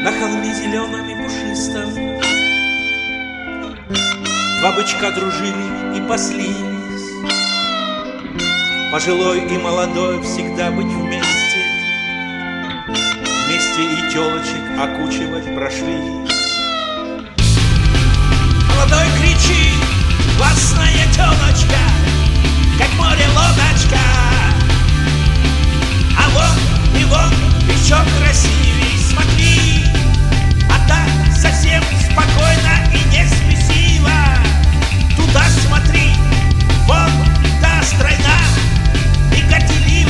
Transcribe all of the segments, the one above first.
На холме зеленом и пушистом два бычка дружили и паслись. Пожилой и молодой всегда быть вместе, вместе и телочек окучивать прошлись. Молодой кричит, классная телочка, как море лодочка. А вон и вон еще красивей, смотри, а так совсем спокойно и не спесиво. Туда смотри, вон та стройна и горделива.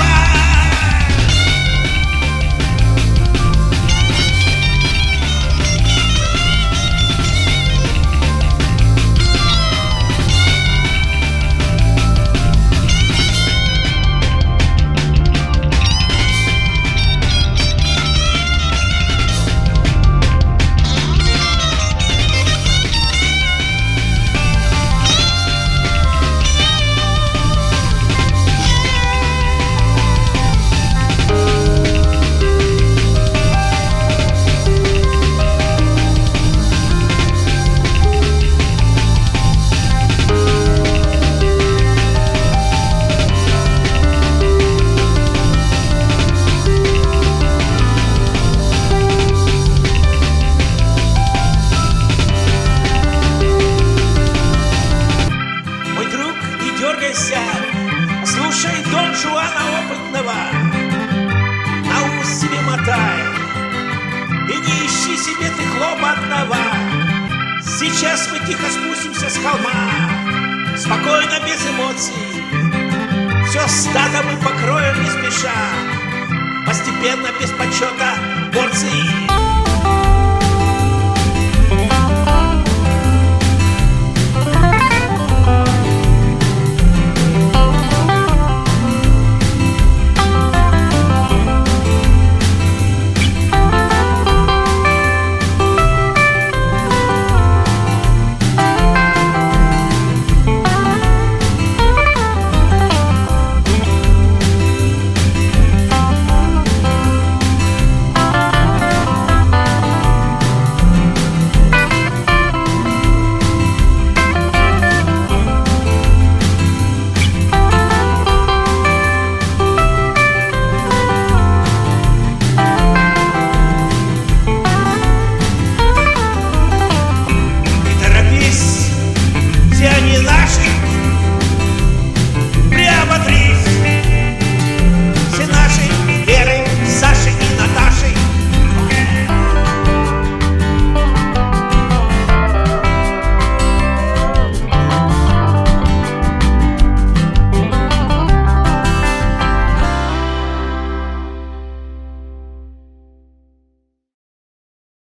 Слушай Дон Жуана опытного, на ус себе мотай, и не ищи себе ты хлопотного. Сейчас мы тихо спустимся с холма, спокойно, без эмоций. Все стадо мы покроем не спеша, постепенно, без почета,